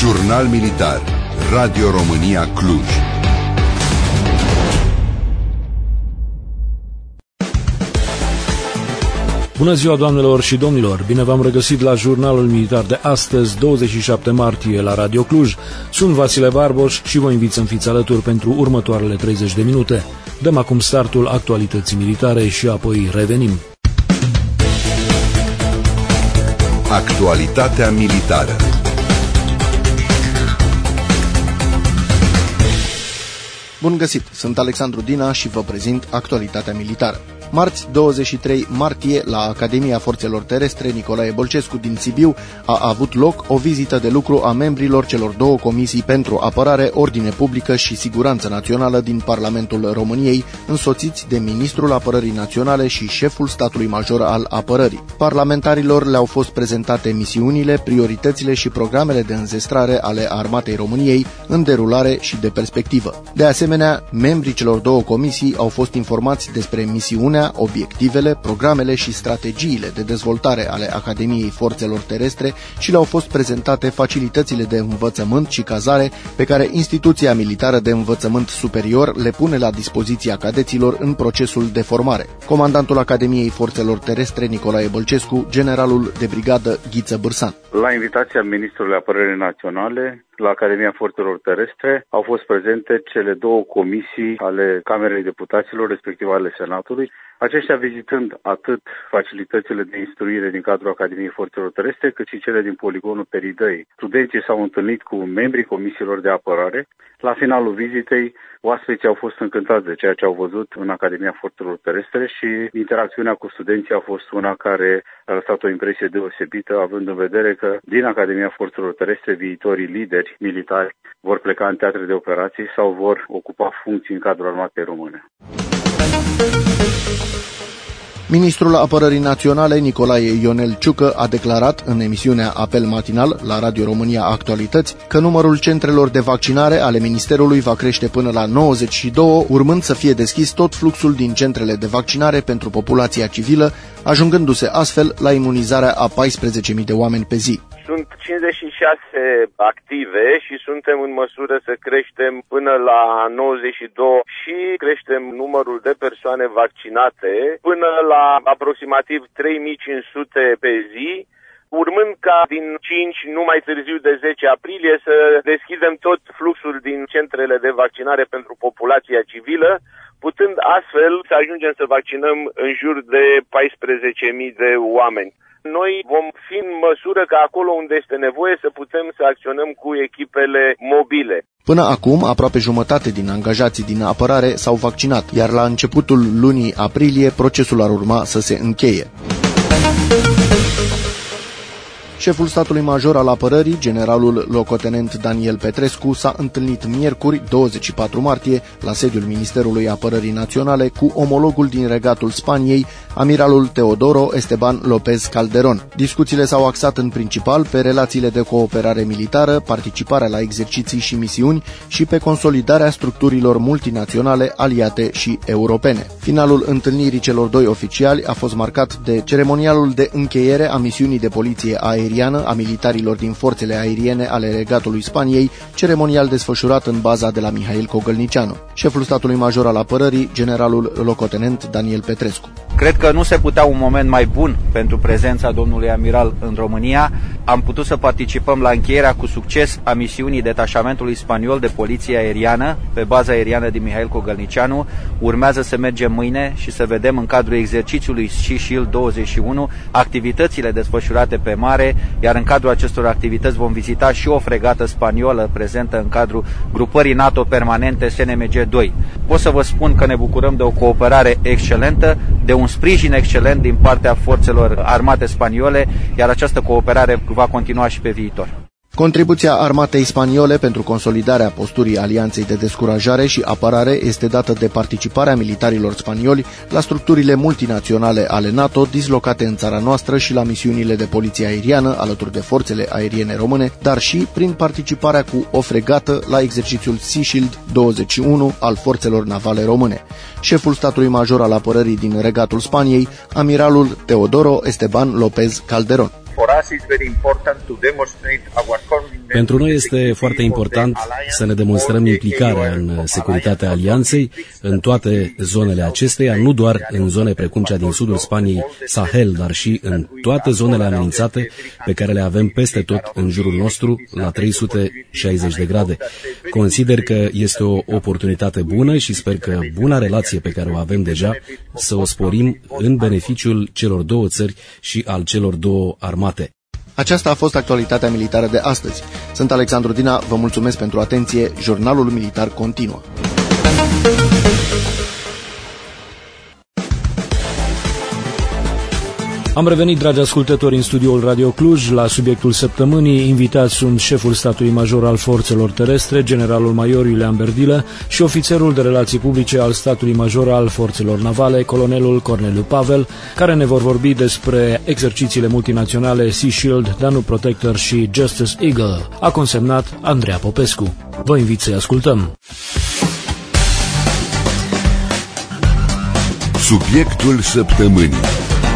Jurnal Militar, Radio România Cluj. Bună ziua, doamnelor și domnilor! Bine v-am regăsit la Jurnalul Militar de astăzi, 27 martie, la Radio Cluj. Sunt Vasile Barboș și vă invit să-mi fiți alături pentru următoarele 30 de minute. Dăm acum startul actualității militare și apoi revenim. Actualitatea militară. Bun găsit! Sunt Alexandru Dina și vă prezint actualitatea militară. Marți, 23 martie, la Academia Forțelor Terestre Nicolae Bolcescu din Sibiu a avut loc o vizită de lucru a membrilor celor două comisii pentru apărare, ordine publică și siguranță națională din Parlamentul României, însoțiți de Ministrul Apărării Naționale și Șeful Statului Major al Apărării. Parlamentarilor le-au fost prezentate misiunile, prioritățile și programele de înzestrare ale Armatei României în derulare și de perspectivă. De asemenea, membrii celor două comisii au fost informați despre misiunea, obiectivele, programele și strategiile de dezvoltare ale Academiei Forțelor Terestre și le-au fost prezentate facilitățile de învățământ și cazare pe care instituția militară de învățământ superior le pune la dispoziția cadeților în procesul de formare. Comandantul Academiei Forțelor Terestre Nicolae Bolcescu, generalul de brigadă Ghiță Bârsan. La invitația Ministrului Apărării Naționale, la Academia Forțelor Terestre au fost prezente cele două comisii ale Camerei Deputaților, respectiv ale Senatului, aceștia vizitând atât facilitățile de instruire din cadrul Academiei Forțelor Terestre, cât și cele din poligonul Peridăi. Studenții s-au întâlnit cu membrii comisiilor de apărare. La finalul vizitei, oaspeții au fost încântați de ceea ce au văzut în Academia Forțelor Terestre și interacțiunea cu studenții a fost una care a lăsat o impresie deosebită, având în vedere că din Academia Forțelor Terestre viitorii lideri militari vor pleca în teatre de operații sau vor ocupa funcții în cadrul armatei române. Ministrul Apărării Naționale Nicolae Ionel Ciucă a declarat în emisiunea Apel Matinal la Radio România Actualități că numărul centrelor de vaccinare ale Ministerului va crește până la 92, urmând să fie deschis tot fluxul din centrele de vaccinare pentru populația civilă, ajungându-se astfel la imunizarea a 14.000 de oameni pe zi. Sunt 56 active și suntem în măsură să creștem până la 92 și creștem numărul de persoane vaccinate până la aproximativ 3500 pe zi, urmând ca din 5, nu mai târziu de 10 aprilie, să deschidem tot fluxul din centrele de vaccinare pentru populația civilă, putând astfel să ajungem să vaccinăm în jur de 14.000 de oameni. Noi vom fi în măsură ca acolo unde este nevoie să putem să acționăm cu echipele mobile. Până acum, aproape jumătate din angajații din apărare s-au vaccinat, iar la începutul lunii aprilie procesul ar urma să se încheie. Șeful statului major al apărării, generalul locotenent Daniel Petrescu, s-a întâlnit miercuri, 24 martie, la sediul Ministerului Apărării Naționale cu omologul din Regatul Spaniei, amiralul Teodoro Esteban López Calderón. Discuțiile s-au axat în principal pe relațiile de cooperare militară, participarea la exerciții și misiuni și pe consolidarea structurilor multinaționale, aliate și europene. Finalul întâlnirii celor doi oficiali a fost marcat de ceremonialul de încheiere a misiunii de poliție aeriană a militarilor din forțele aeriene ale Regatului Spaniei, ceremonial desfășurat în baza de la Mihail Cogălnicianu. Șeful statului major al apărării, generalul locotenent Daniel Petrescu. Cred că nu se putea un moment mai bun pentru prezența domnului amiral în România. Am putut să participăm la încheierea cu succes a misiunii detașamentului spaniol de poliție aeriană pe baza aeriană din Mihail Cogălnicianu. Urmează să mergem mâine și să vedem în cadrul exercițiului Sea Shield 21 activitățile desfășurate pe mare, iar în cadrul acestor activități vom vizita și o fregată spaniolă prezentă în cadrul grupării NATO permanente SNMG-2. Pot să vă spun că ne bucurăm de o cooperare excelentă, de un sprijin excelent din partea forțelor armate spaniole, iar această cooperare va continua și pe viitor. Contribuția armatei spaniole pentru consolidarea posturii Alianței de Descurajare și Apărare este dată de participarea militarilor spanioli la structurile multinaționale ale NATO dislocate în țara noastră și la misiunile de poliție aeriană alături de forțele aeriene române, dar și prin participarea cu o fregată la exercițiul Sea Shield 21 al forțelor navale române. Șeful statului major al apărării din Regatul Spaniei, amiralul Teodoro Esteban López Calderón. Pentru noi este foarte important să ne demonstrăm implicarea în securitatea alianței, în toate zonele acesteia, nu doar în zone precum cea din sudul Spaniei, Sahel, dar și în toate zonele amenințate pe care le avem peste tot în jurul nostru, la 360 de grade. Consider că este o oportunitate bună și sper că buna relație pe care o avem deja să o sporim în beneficiul celor două țări și al celor două armate. Aceasta a fost actualitatea militară de astăzi. Sunt Alexandru Dina, vă mulțumesc pentru atenție, Jurnalul Militar continuă. Am revenit, dragi ascultători, în studioul Radio Cluj. La subiectul săptămânii, invitați sunt șeful statului major al forțelor terestre, generalul major Iulian Berdilă, și ofițerul de relații publice al statului major al forțelor navale, colonelul Corneliu Pavel, care ne vor vorbi despre exercițiile multinaționale Sea Shield, Danube Protector și Justice Eagle. A consemnat Andreea Popescu. Vă invit să-i ascultăm. Subiectul săptămânii.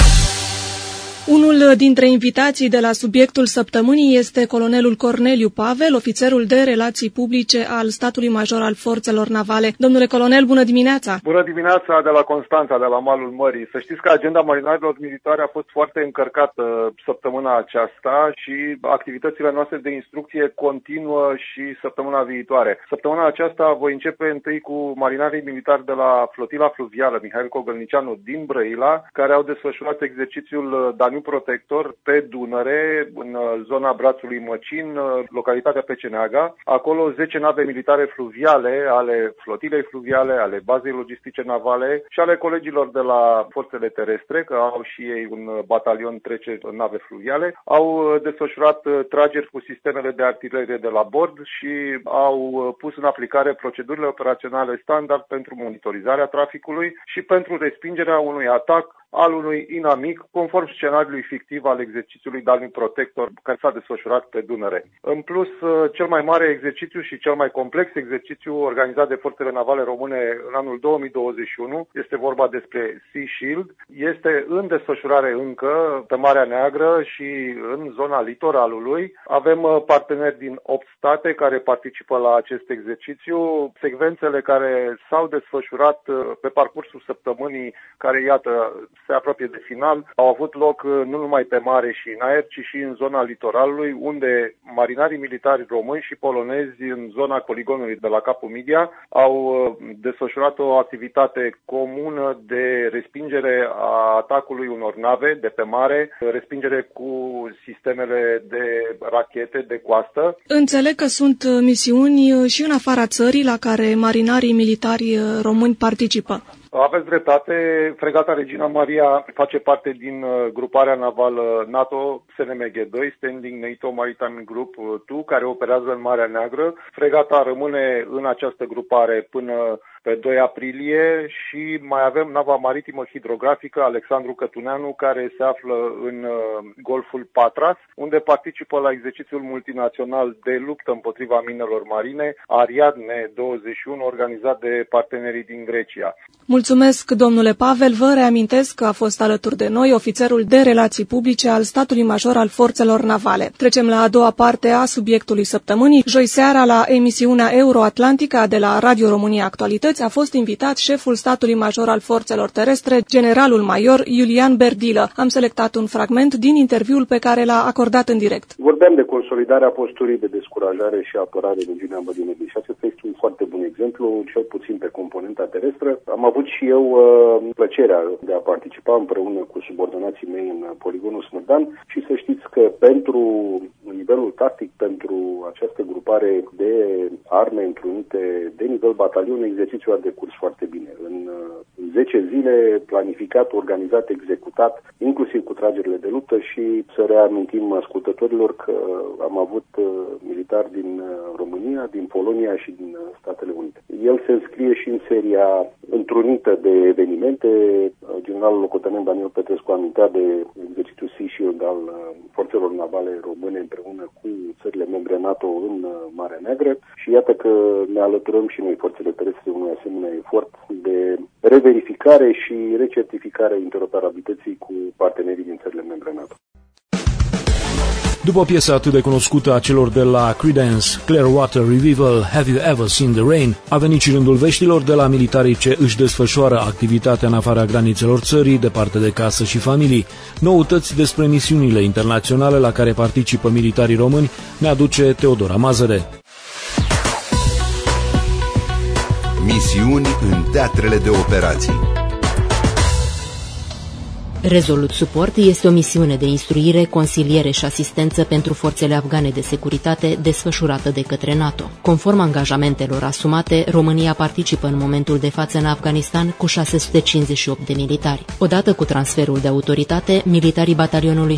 Unul dintre invitații de la subiectul săptămânii este colonelul Corneliu Pavel, ofițerul de relații publice al statului major al forțelor navale. Domnule colonel, bună dimineața! Bună dimineața de la Constanța, de la malul mării. Să știți că agenda marinarilor militare a fost foarte încărcată săptămâna aceasta și activitățile noastre de instrucție continuă și săptămâna viitoare. Săptămâna aceasta voi începe întâi cu marinarii militari de la flotila fluvială Mihail Cogălnicianu din Brăila, care au desfășurat exercițiul Danube Protector pe Dunăre, în zona Brațului Măcin, localitatea Peceneaga. Acolo 10 nave militare fluviale, ale flotilei fluviale, ale bazei logistice navale și ale colegilor de la forțele terestre, că au și ei un batalion trece nave fluviale, au desfășurat trageri cu sistemele de artilerie de la bord și au pus în aplicare procedurile operaționale standard pentru monitorizarea traficului și pentru respingerea unui atac al unui inamic, conform scenariului fictiv al exercițiului Danube Protector care s-a desfășurat pe Dunăre. În plus, cel mai mare exercițiu și cel mai complex exercițiu organizat de forțele navale române în anul 2021, este vorba despre Sea Shield, este în desfășurare încă pe Marea Neagră și în zona litoralului. Avem parteneri din 8 state care participă la acest exercițiu. Secvențele care s-au desfășurat pe parcursul săptămânii, care, iată, se apropie de final, au avut loc nu numai pe mare și în aer, ci și în zona litoralului, unde marinarii militari români și polonezi în zona poligonului de la Capul Midia au desfășurat o activitate comună de respingere a atacului unor nave de pe mare, respingere cu sistemele de rachete de coastă. Înțeleg că sunt misiuni și în afara țării la care marinarii militari români participă. Aveți dreptate, fregata Regina Maria face parte din gruparea navală NATO SNMG-2, Standing NATO Maritime Group 2, care operează în Marea Neagră. Fregata rămâne în această grupare până pe 2 aprilie și mai avem nava maritimă hidrografică Alexandru Cătuneanu, care se află în Golful Patras, unde participă la exercițiul multinațional de luptă împotriva minelor marine, Ariadne 21, organizat de partenerii din Grecia. Mulțumesc, domnule Pavel. Vă reamintesc că a fost alături de noi ofițerul de relații publice al statului major al forțelor navale. Trecem la a doua parte a subiectului săptămânii. Joi seara, la emisiunea Euroatlantica de la Radio România Actualități, a fost invitat șeful statului major al forțelor terestre, generalul major Iulian Berdilă. Am selectat un fragment din interviul pe care l-a acordat în direct. Vorbeam de consolidarea posturii de descurajare și apărare în regiunea Mării și acesta este un foarte bun exemplu, cel puțin pe componenta terestră. Am avut și eu plăcerea de a participa împreună cu subordonații mei în poligonul Smârdan și să știți că pentru nivelul tactic, pentru această grupare de arme întrunite de nivel batalion, exercițiul a decurs foarte bine. În 10 zile, planificat, organizat, executat, inclusiv cu tragerile de luptă și să reamintim ascultătorilor că am avut militari din România, din Polonia și din Statele Unite. El se înscrie și în seria întrunită de evenimente. Generalul locotenent Daniel Petrescu amintea de exercițiul Sea Shield al forțelor navale române împreună cu țările membre NATO în Marea Neagră și iată că ne alăturăm și noi forțele terestre unui asemenea efort de reverificare și recertificare a interoperabilității cu partenerii din țările membre NATO. După o piesă atât de cunoscută a celor de la Creedence, Clearwater Revival, Have You Ever Seen the Rain, a venit și rândul veștilor de la militarii ce își desfășoară activitatea în afara granițelor țării, departe de casă și familii. Noutăți despre misiunile internaționale la care participă militarii români ne aduce Teodora Mazăre. Misiuni în teatrele de operații. Resolute Support este o misiune de instruire, consiliere și asistență pentru forțele afgane de securitate desfășurată de către NATO. Conform angajamentelor asumate, România participă în momentul de față în Afganistan cu 658 de militari. Odată cu transferul de autoritate, militarii batalionului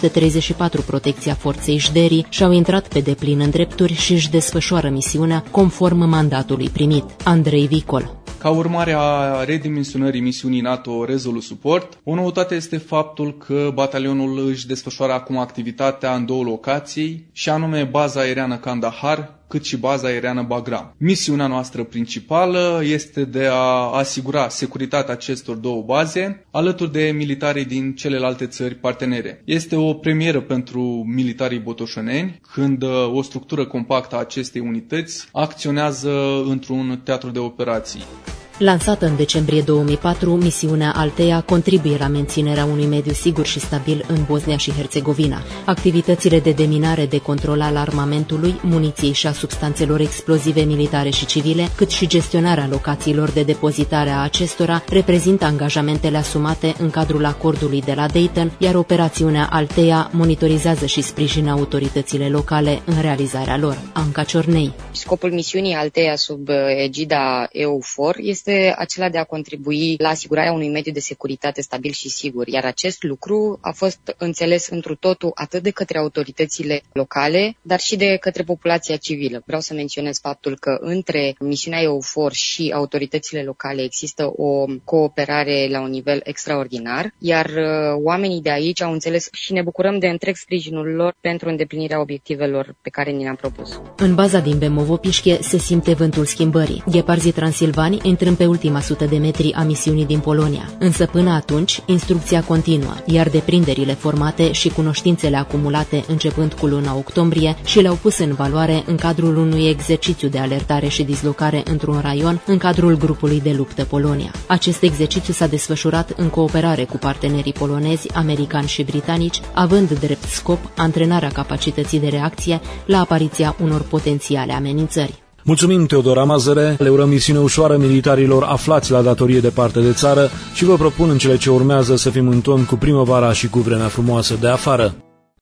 634 Protecția Forței Jderi și-au intrat pe deplin în drepturi și își desfășoară misiunea conform mandatului primit. Andrei Vicol. Ca urmare a redimensionării misiunii NATO Resolute Support, o noutate este faptul că batalionul își desfășoară acum activitatea în două locații, și anume baza aeriană Kandahar, cât și baza aeriană Bagram. Misiunea noastră principală este de a asigura securitatea acestor două baze, alături de militarii din celelalte țări partenere. Este o premieră pentru militarii botoșaneni, când o structură compactă a acestei unități acționează într-un teatru de operații. Lansată în decembrie 2004, misiunea Althea contribuie la menținerea unui mediu sigur și stabil în Bosnia și Herțegovina. Activitățile de deminare, de control al armamentului, muniției și a substanțelor explozive militare și civile, cât și gestionarea locațiilor de depozitare a acestora, reprezintă angajamentele asumate în cadrul acordului de la Dayton, iar operațiunea Althea monitorizează și sprijină autoritățile locale în realizarea lor. Anca Ciornei. Scopul misiunii Althea sub egida EUFOR este acela de a contribui la asigurarea unui mediu de securitate stabil și sigur, iar acest lucru a fost înțeles întru totul atât de către autoritățile locale, dar și de către populația civilă. Vreau să menționez faptul că între misiunea EUFOR și autoritățile locale există o cooperare la un nivel extraordinar, iar oamenii de aici au înțeles și ne bucurăm de întreg sprijinul lor pentru îndeplinirea obiectivelor pe care ni le-am propus. În baza din Bemovo-Pișche se simte vântul schimbării. Gheparzii transilvani intrând pe ultima 100 de metri a misiunii din Polonia. Însă până atunci, instrucția continuă, iar deprinderile formate și cunoștințele acumulate începând cu luna octombrie și le-au pus în valoare în cadrul unui exercițiu de alertare și dislocare într-un raion în cadrul grupului de luptă Polonia. Acest exercițiu s-a desfășurat în cooperare cu partenerii polonezi, americani și britanici, având drept scop antrenarea capacității de reacție la apariția unor potențiale amenințări. Mulțumim, Teodora Mazăre, le urăm misiune ușoară militarilor aflați la datorie departe de țară și vă propun în cele ce urmează să fim în ton cu primăvara și cu vremea frumoasă de afară.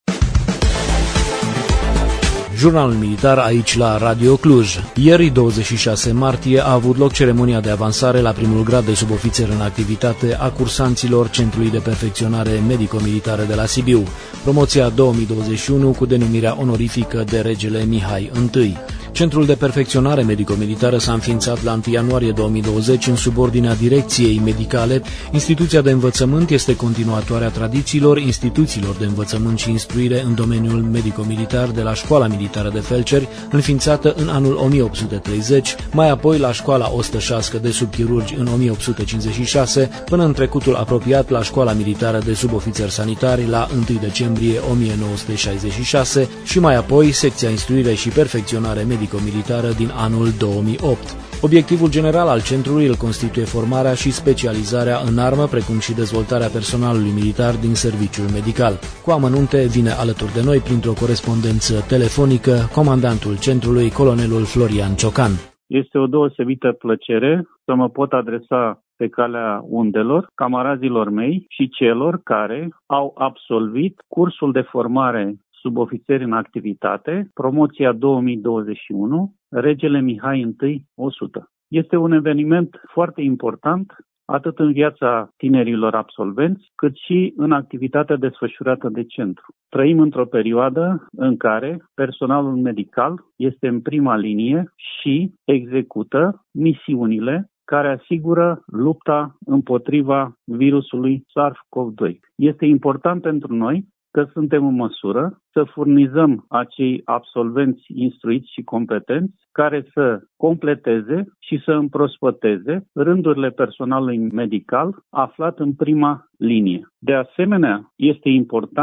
Jurnalul militar aici la Radio Cluj. Ieri, 26 martie, a avut loc ceremonia de avansare la primul grad de subofițer în activitate a cursanților Centrului de Perfecționare Medico-Militară de la Sibiu, promoția 2021 cu denumirea onorifică de Regele Mihai I. Centrul de Perfecționare Medico-Militară s-a înființat la 1 ianuarie 2020 în subordinea Direcției Medicale. Instituția de învățământ este continuatoarea tradițiilor instituțiilor de învățământ și instruire în domeniul medico-militar de la Școala Militară de Felceri, înființată în anul 1830, mai apoi la Școala Ostășească de Subchirurgi în 1856, până în trecutul apropiat la Școala Militară de Subofițeri Sanitari la 1 decembrie 1966 și mai apoi Secția Instruire și Perfecționare Medico-Militară din anul 2008. Obiectivul general al centrului îl constituie formarea și specializarea în armă, precum și dezvoltarea personalului militar din serviciul medical. Cu amănunte vine alături de noi, printr-o corespondență telefonică, comandantul centrului, colonelul Florian Ciocan. Este o deosebită plăcere să mă pot adresa pe calea undelor, camarazilor mei și celor care au absolvit cursul de formare subofițeri în activitate, promoția 2021, Regele Mihai I 100. Este un eveniment foarte important, atât în viața tinerilor absolvenți, cât și în activitatea desfășurată de centru. Trăim într-o perioadă în care personalul medical este în prima linie și execută misiunile care asigură lupta împotriva virusului SARS-CoV-2. Este important pentru noi că suntem în măsură să furnizăm acei absolvenți instruiți și competenți care să completeze și să împrospăteze rândurile personalului medical aflat în prima linie. De asemenea, este important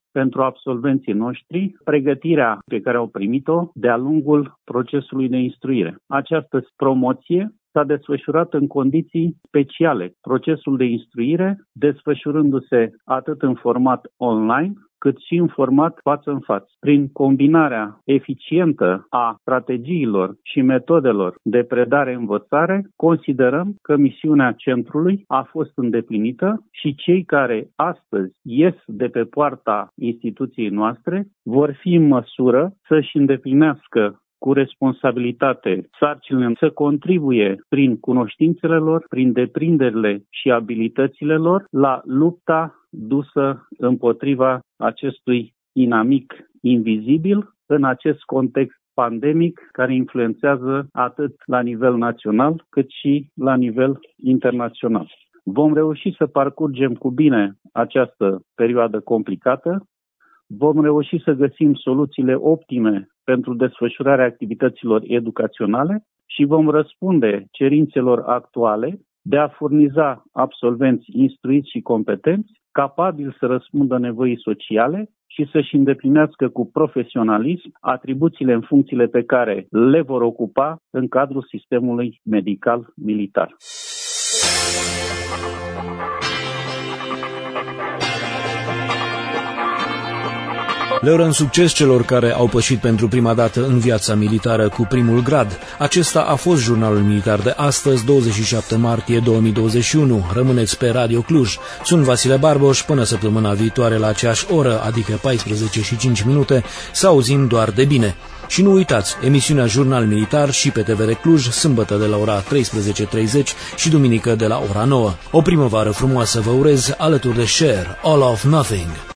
pentru absolvenții noștri pregătirea pe care au primit-o de-a lungul procesului de instruire. Această promoție s-a desfășurat în condiții speciale, procesul de instruire desfășurându-se atât în format online, cât și în format față în față. Prin combinarea eficientă a strategiilor și metodelor de predare-învățare, considerăm că misiunea centrului a fost îndeplinită și cei care astăzi ies de pe poarta instituției noastre vor fi în măsură să-și îndeplinească cu responsabilitate sarcinile, să contribuie prin cunoștințele lor, prin deprinderile și abilitățile lor la lupta dusă împotriva acestui inamic invizibil în acest context pandemic care influențează atât la nivel național cât și la nivel internațional. Vom reuși să parcurgem cu bine această perioadă complicată, vom reuși să găsim soluțiile optime pentru desfășurarea activităților educaționale și vom răspunde cerințelor actuale de a furniza absolvenți instruiți și competenți, capabili să răspundă nevoii sociale și să-și îndeplinească cu profesionalism atribuțiile în funcțiile pe care le vor ocupa în cadrul sistemului medical militar. Le urăm succes celor care au pășit pentru prima dată în viața militară cu primul grad. Acesta a fost jurnalul militar de astăzi, 27 martie 2021. Rămâneți pe Radio Cluj. Sunt Vasile Barboș, până săptămâna viitoare la aceeași oră, adică 14:05, să auzim doar de bine. Și nu uitați, emisiunea Jurnal Militar și pe TVR Cluj, sâmbătă de la ora 13:30 și duminică de la ora 9. O primăvară frumoasă vă urez alături de Cher, All of Nothing.